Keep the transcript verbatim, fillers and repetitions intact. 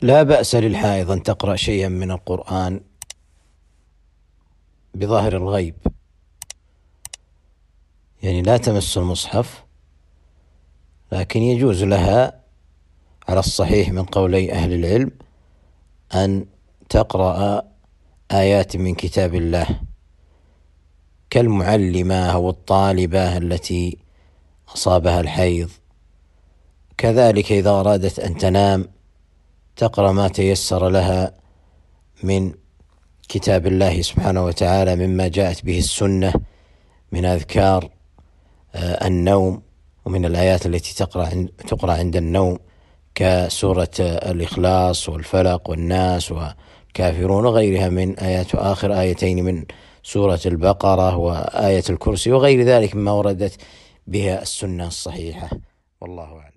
لا بأس للحائض أن تقرأ شيئا من القرآن بظاهر الغيب، يعني لا تمس المصحف، لكن يجوز لها على الصحيح من قولي أهل العلم أن تقرأ آيات من كتاب الله كالمعلمة أو الطالبة التي أصابها الحيض. كذلك إذا أرادت أن تنام تقرأ ما تيسر لها من كتاب الله سبحانه وتعالى مما جاءت به السنة من أذكار النوم، ومن الآيات التي تقرأ تقرأ عند النوم كسورة الإخلاص والفلق والناس والكافرون وغيرها من آيات، آخر آيتين من سورة البقرة وآية الكرسي وغير ذلك مما وردت بها السنة الصحيحة، والله أعلم.